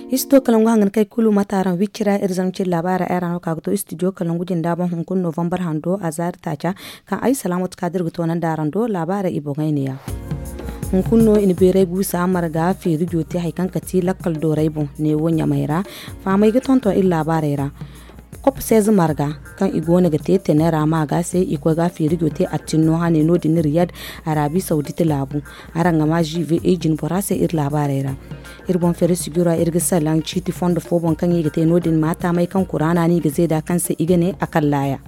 Isto kalangu hangan kai kulu mataran wikira irzamcin labara era no kaguto studio kalangu jin daban hunkun November hando azar tacha kan ai salamat kadir guto nan darando labara ibo gainiya hunkun no in bere gusa marga fi rujote haikan kati lakal doraibo ne wonya maira fa mai gitonto il labara kop sez marga kan igona gate tenera maga sai iko ga fi rujote atinno hane no din Riyadh Arabi Saudite labu aranga ma jive ejin borase ir labara irbon fere sigura irga salan chiti fondo fobon kan yigate nodin mata mai kan kurana ni ga zeda kansa igane akallaya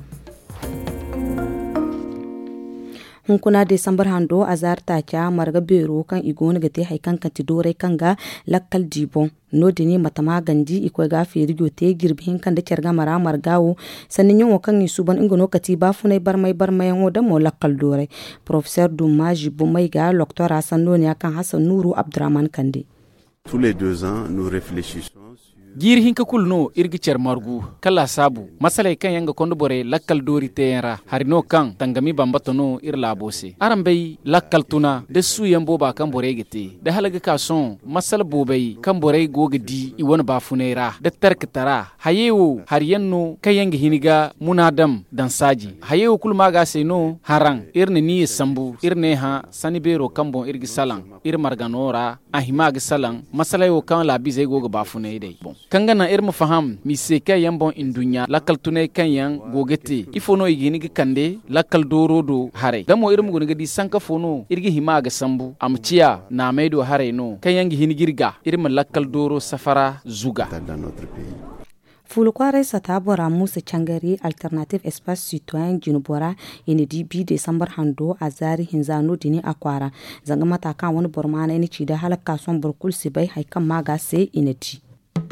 hunkuna Desambar hando azarta kya marga bero kan igona gate haikan kanti dore kanga lakkal dibon nodini matama gandi iko ga feri gote girbin kan da kyarga mara margawo sannin yin wakan yi suban ingono kati ba funai barmai da mo lakkal dore professeur Dumaji Bumai ga doctora Sannoni akan Hassan Nuru Abdurrahman Kande. Tous les 2 ans, nous réfléchissons. Giri hinka kulno irgi cer margu kala sabu masalai kan yanga kondo bore lakkal dori teyara harino kan tangami bambato no ir labose arambai lakkal tuna de su yambo ba kan bore gite da halaga kason masal bobai kan bore gogedi i wona ba funera da tarkatara hayewo har yanno kan yanga hiniga munadam dan saji hayewo kulma ga seno haran irne ni sambu irne ha sani bero kambon irgi salan ir marganora ahima ga salan masalai wo kan labi zai goga ba funai dai bon kangana irma faham mi se kay yambon indunya lakal tunay kanyan gogete ifono igini gi kande lakal doro do hare damo irmu goni gadi sanka fono irgi himaga sambu amciya na maido hare no kanyan gi hinigirga irma lakal doro safara zuga Fulkware satabora Musa Changari Alternative Espace Citoyen Junubora ini DB Desambar hando azari hinzano dini akwara zanga mata kan wani bormana ini ci da halaka son burkul sibai haikan maga sai inati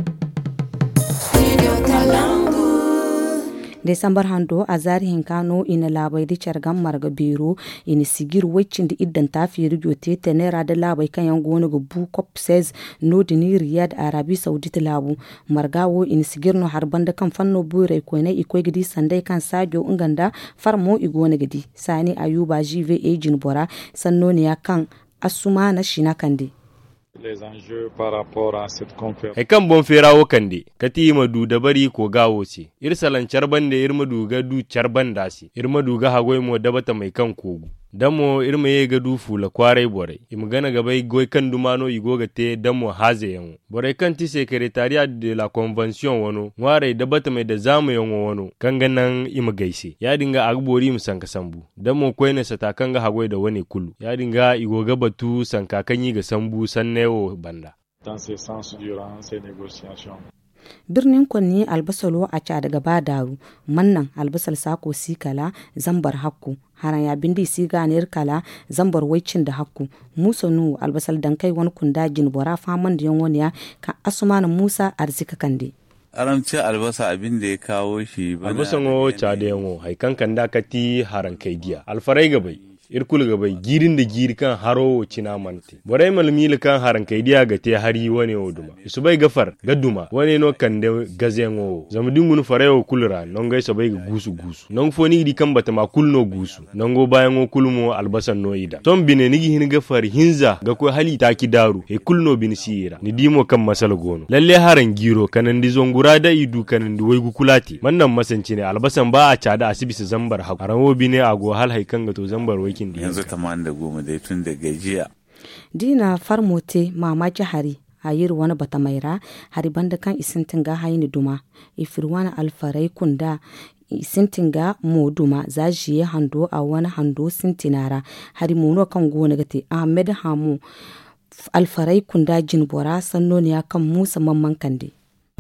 Desambar hando azari hinkano ina labai di chargam marga biro ini sigir wacin di iddan tafi rigote tenera da labai kan yan gona go bu cop says no dini Riyadh Arabi Saudite labu margawo ini sigir no harban da kan fanno bure ko ne iko gidi sandai kan sajo nganda farmo igona gidi sani Ayuba jive ejin bora sanno ne ya kan asuma na shina kande les enjeux par rapport à cette conférence. Kan bon ferawo kande kati madu da bari ko gawo ce irsalan charban da irmadu ga du charban da si irmadu ga hagoi mo dabata mai kan kogu damo irma ye ga du fula kwarai bore imgana ga bai goy kan dumano igoga te damo haze yango bore kan ti secretariat de la convention wono ngware dabata mai da zamu yango wono kanganan ima gaise ya dinga agbori musanka sambu damo koyne sata kanga hagoi da wani kulu ya dinga igoga batu sanka kanyi ga sambu sannewo banda dans ce sens durant ces négociations. Birnin Kwanni albasalo a ca daga Badaru mannan albasal sako sikala zambar hakku haran ya bindi siganir kala zambar waicin da hakku Musa nu albasal dan kai wani kunda jin bora faman da yan wani ka Asmanu Musa arzika kande aramci albasa abin da ya kawo shi bana albasan o ca da yanwo haikan kanda kati haran kai dia alfarai gabai irkul gabai girin da giri kan haro cina mante borai malmil kan haran kai dia ga te hari wane oduma isu bai gafar gaduma wane no kan da gazengo zamudin gun farayo kulra non gai sabai ga gusu non foni di kan bata ma kulno gusu non go bayan o kulmo albasan no ida ton bine nigi hin gafar hinza ga ko hali taki daru e kulno bin sira ni dimo kan masal gono lalle haran giro kanan di zongura da idu kanan di waigu kulati mannan masanci ne albasan ba a cada asibisi zambar haku haran bine ago hal haikan ga to zambar wai yanzu 80 dai tun da gajiya dina farmote mamaki hari ayir wani bata maira hari banda kan isintin ga hayni duma ifirwana alfarai kunda isintin ga moduma zajiye hando a wani hando sintinara hari mono kan gona gate Ahmed Hamu alfarai kunda jinbora sanno ne kan Musa mamman kande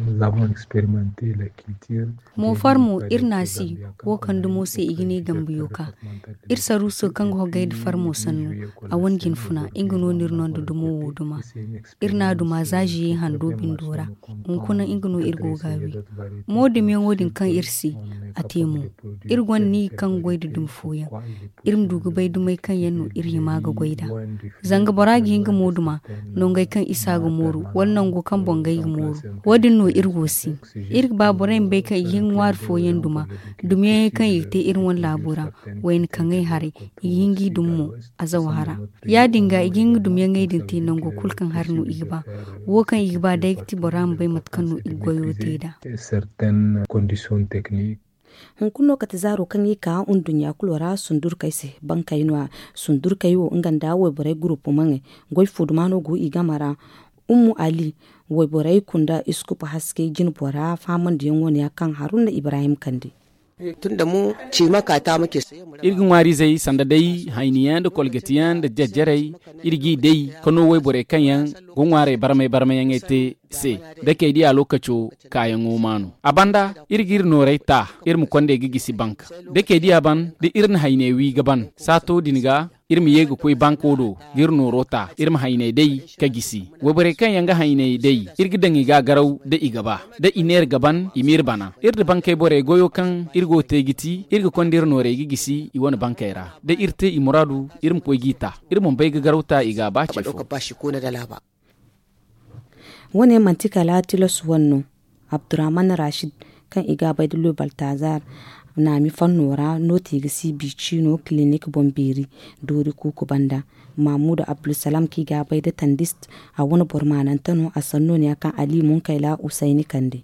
mo farmo irnasi wo kandu mo se igini gambiyoka irsa ruso kango gaid farmo sannu a wangin funa ingino nirnondo dumo woduma irna duma zaji hando bindora unkuna ingino irgo gawi modi men wodin kan irsi atemo irgon ni kan goidu dum foya irim dugu bai dumai kan yanno iri maga goida zanga baragi hinga moduma nongai kan isa go moru wannan go kan bongai moru wodin no irgosi irg baburen bai kan yin war foyen duma dumiya kan yite irin wan labura wayin kan ai hari yin gi dummo azawara ya dinga yin dumiya ngai din te nan go kulkan harnu igba wo kan igba da ti boram bai matkanu iggoyo teda certaines conditions techniques hunkuno kati zaro kan yi ka undunya kulora sundur kaise banka yinwa sundur kayo nganda we bore group mange goy fudumano go igamara ummu ali we bore kunda iskupa haske jin bora faman diyan woni kan haruna ibrahim kandi tunda mu ci makata muke saye irgin wari zai sanda dai hainiyan da kolgatiyan da jajjarai irgi dai kano wai bore kanyan gunware barmai yan ete se da ke di a lokaco kayan omanu abanda irgir norai ta irmu kwande gigisi bank da ke di aban da irin hainewi gaban sato diniga irmi yego koy bankodo girno rota irma hayne dai kagisi wobere kan yanga hayne dai irgidangi ga garau da igaba da iner gaban imir bana irde bankay bore goyo kan irgo tegiti irgo kondir no re gigisi iwon bankayra da irte imuradu irm koy gita irmon bay ga garauta iga ba ce ko bashi ko na dala ba wone mantika la tilos wonno abdurrahman rashid kan iga baydulo baltazar na mi fannora noti gisi bicino clinic bombiri dori kuku banda mamudu abdulsalam ki ga bai da tandist a wani burmanan tano a sanno ne kan ali mun kaila usaini kande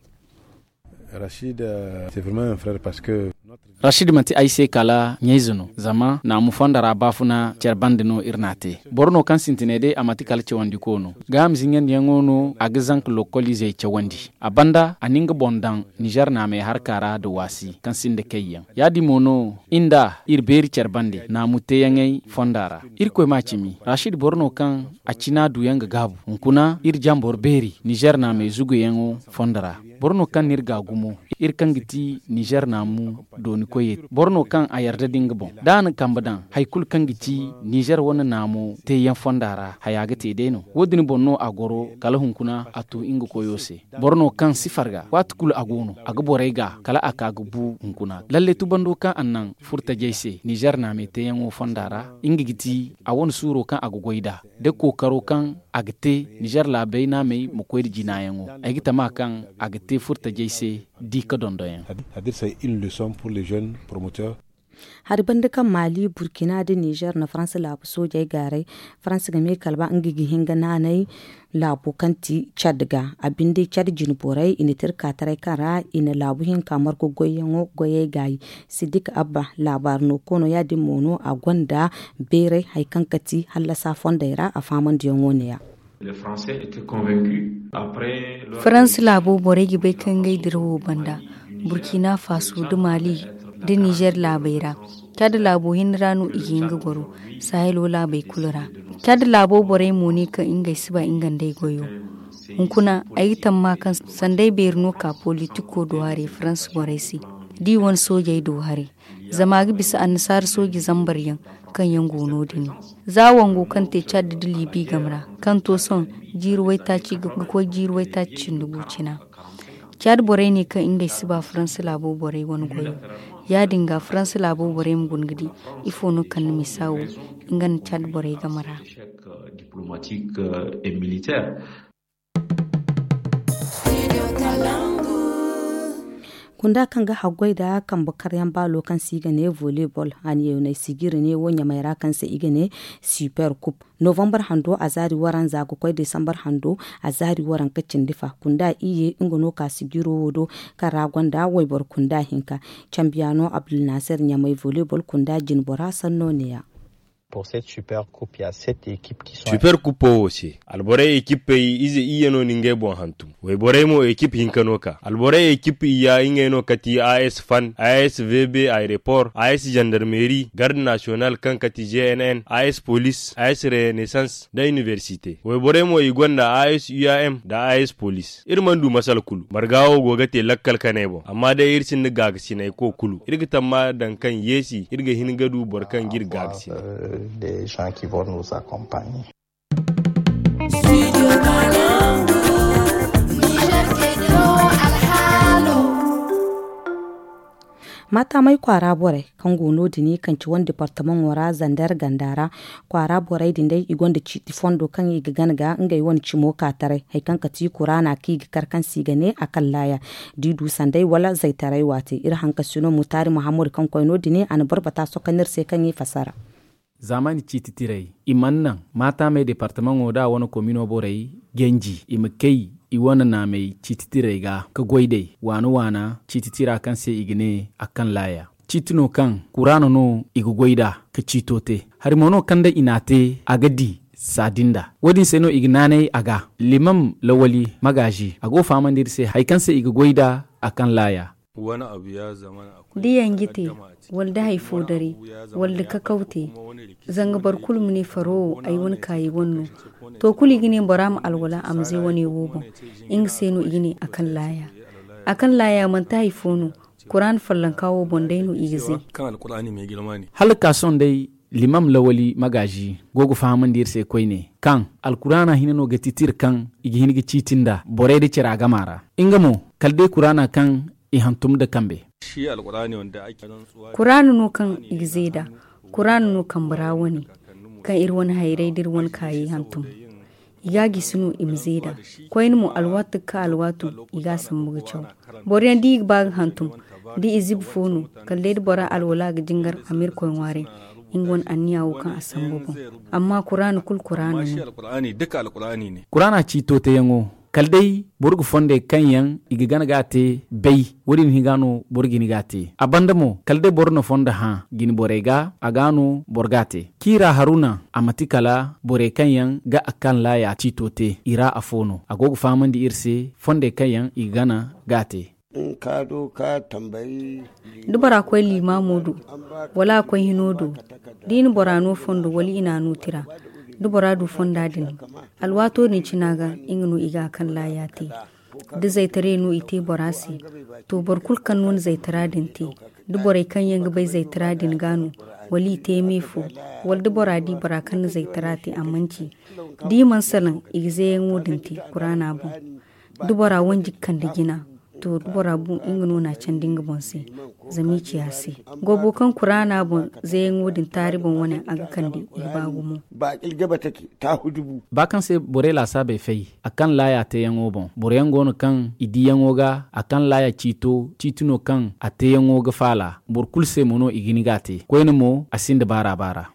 Rachid c'est vraiment un frère parce que Rashid manti aise kala nyezuno zama na mu fondara bafuna cerbandino irnate borno kan sintinede amati kala cewandi kono gam zingen yangono agzank lokolize cewandi abanda aninga bondan Niger na me harkara da wasi kan sinde kayyan yadi mono inda irberi cerbande na mute yangay fondara irko machimi Rashid borno kan acina duyanga gabu unkuna irjambor beri Niger na me zugu yango fondara borno kan nirga gumo irkan giti Niger na mu doni koyet borno kan a yarda dinga bon dan kambadan haykul kan giti Niger wona namo te yan fondara hayaga te deno wodini bonno agoro kala hunkuna atu inga koyose borno kan sifarga watkul agono aga borega kala aka gubu hunkuna lalle tubando kan annan furta jeyse Niger na me te yan fondara inga giti a won suro kan agogoida de kokaro kan agte Niger la bayna me mo koydi jinayango agita ma kan agte furta jeyse di ka dondoyen c'est-à-dire c'est une leçon pour les jeunes promoteurs harban da kan mali burkina da niger na france labu soja gare france game kalba an gigi hinga nanai labu kanti chadga abinde chad jinborai initir katare kara ina labu hin kamar ko goye gayi sidik abba labar no kono ya di mono a gwanda bere haikankati hallasa fondaira a faman diyongoniya Les Français étaient convaincus après France labo boregi bai kan gaidirwo banda Burkina Faso da Mali da Niger labaira kada labo hin ranu iginga goro sahelo labai kulura kada labo bore moni ka ingai siba ingandai goyo hunkuna ayitan ma kan sandai berno ka politiko dohare France boresi di won soja dohare zama gi bisa ansar soji zambaryan kan yango no dini zawango kan te chad da libi gamra kan to son jiruwai ta ci ko jiruwai ta ci ndubucina chad bore ne kan ingai siba France labo bore won goyo ya dinga France labo bore mun gidi ifo no kan misawo ingan chad bore gamara diplomatique et militaire. kunda kan ga hagwai da kan bakar yan balo kan siga ne volleyball ani yau ne sigiri ne wonya mai rakan sa iga ne super cup november hando a zari waran zago kwai december hando a zari waran kacin difa kunda iye ingono ka sigiro wodo karagon da waibar kunda hinka champiano abdul nasir nya mai volleyball kunda jinbora sanno ne ya pour cette super coupe il y a 7 équipes qui sont super coupe aussi albore équipe ize iyeno ninge bon hantum we boremo équipe hinkanoka albore équipe iya ingeno kati AS Fan AS VB aéroport AS gendarmerie garde nationale kan kati GNN AS police AS renaissance da université we boremo igwanda AS UAM da AS police irmandu masal kulu margawo gogate lakkal kanebo amma da irsin ni gagsi ko kulu irgitan ma dan kan yesi irga hingadu borkan gir gagsi des gens qui vont nous accompagner. mata mai kwara bore kan gono dini kan ci wani departement wara zandar gandara kwara bore din dai igon da ci fondo kan yi ganga ngai wani ci moka tare hay kan ka ti kurana ki karkan sigane akan laya didu sandai wala zai tarai wate ir hanka suno mutari muhammad kan koino dini an barbata so kanir sai kan yi fasara zamani cititirai imannan mata mai departement oda wani komino borai genji imakei iwana na mai cititirai ga ka goidai wana cititira kan sai igine akan laya citino kan kurano no igu goida ka citote harimono kan da inate agadi sadinda wadin seno ignane aga limam lawali magaji ago famandir sai haikan sai igu goida akan laya wani abu ya zama diyan gite walda haifo dare walda ka kaute zanga bar kulum ne faro ai wani kayi wannan to kuli gine baram alwala amze wani wobo in seno igine akan laya man ta haifo no Quran fallan kawo bondaino igize kan alqur'ani mai girma ne halka son dai limam lawali magaji gogo fahaman dir sai koi ne kan alqur'ana hinano ga titir kan igi hinigi citinda bore de cira gamara ingamo kalde qur'ana kan ihantum da kambe shi alqur'ani wanda ake qur'anu no kan igzeda qur'anu no kan barawani kan irwan hayrai dirwan kayi hantum igagi sunu imzeda koyin mu alwatu ka alwatu iga sambuga chaw boriyan di bag hantum di izib fonu kalle bora alwala ga jingar amir koyin ware ingon anniya wukan asambugo amma qur'anu kul qur'anu alqur'ani duka alqur'ani ne qur'ana cito te yango kaldai burgu fonde kanyan igigana gate bei wurin higano burgini gate abandamo kalde borno fonda ha gini borega agano borgate kira haruna amatikala bore kanyan ga akan laya citote ira afono agogo famandi irse fonde kanyan igana gate ka do ka tambayi dubara akwai limamodu wala akwai hinodo dini borano fondo wali ina nutira dubara du fonda din alwato ni cinaga ingnu iga kan layate da zai tare nu ite borasi to barkul kan nun zai tara din te dubara kan yanga bai zai tara din gano wali te mefu wal dubara di barakan zai tara te amanci di man salan igze ngudin te qur'ana bu dubara wanji kan da gina to dubara bu ingnu na can dinga bonse zami ciyasi gobo kan qur'ana bu zai ngudin taribon wani aga kan di ibagu mu ba kilgaba take ta hudubu ba kan sai borela sabe fei akan laya te yango bon borengo no kan idi yango ga akan laya cituno kan ate yango ga fala borkul se mono igini gate koyno mo asinde bara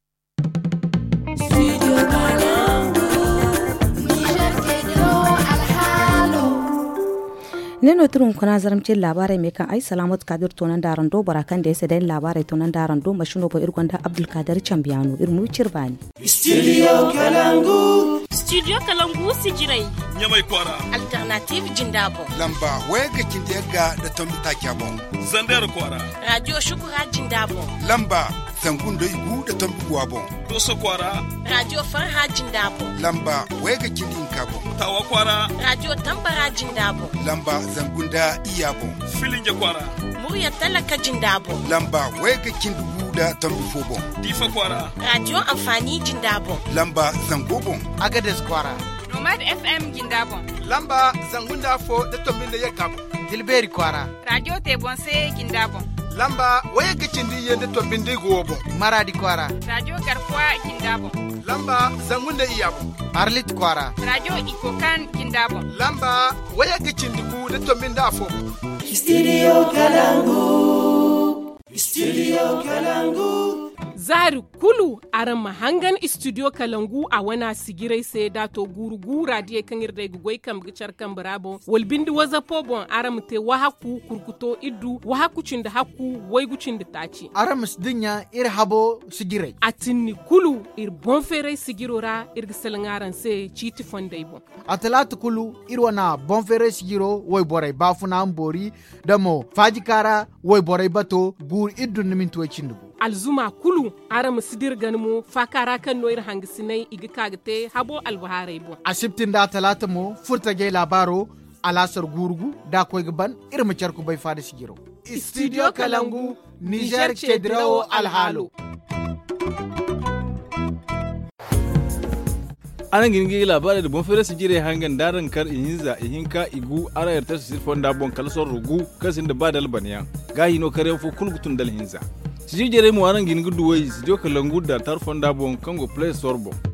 neno turun kuna zaramcin labarai mai kan ai salamat kadir tonan daran do barakan da ya sadai labarai tonan daran do mashino ba irgonda abdul kadir chambiano irmu cirbani studio kalangu sijirai nyamai kwara alternative jindabo lamba wega kindega da tombita kyabo zandar kwara radio shukura jindabo lamba sangundo igu da tombuwa bon doso kwara radio farha jindabo lamba wega kindin kabo tawa kwara radio tambara jindabo lamba zangunda iyabo filinje kwara murya talaka jindabo lamba wega kindugu da tombufo bon difa kwara radio amfani jindabo lamba zangobon agades kwara nomad fm jindabo lamba zangunda fo da tombinde yakabo dilberi kwara radio tebonse jindabo lamba waya gicindi yende to bindi gobo maradi kwara radio garkuwa kindabo lamba zangunda iyabo arlit kwara radio ikokan kindabo lamba waya gicindi ku de to minda fo studio kalangu zari kulu aran mahangan studio kalangu a wana sigirai sai dato gurugura die kan irda gugoi kam gicar kan brabo walbindi waza pobon aram te wahaku kurkuto iddu wahaku cinda haku waigucin da taci aram sdinya ir habo sigirai atinni kulu ir bonfere sigirora ir gisalangaran sai citi fondai bon atalatu kulu ir wana bonfere sigiro woy borai bafuna ambori damo fajikara woy borai bato gur iddu niminto cindugo alzuma kulu ara musidir ganmo fakara kan noir hangisinai igi kagte habo albaharai bo asibtin da talata mo furta ge labaro alasar gurgu da koy gaban irma charku bai fada sigiro studio kalangu niger chedrao alhalo anan gingi labarai da bon fere sigire hangan daran kar ihinza ihinka igu ara yarta sirfon da bon kalsor rugu kasin da badal baniya gahi no kare fo kulgutun dal hinza siji jere mu aran gin gudu wai studio kalangu da tarfon da bon kango play store bon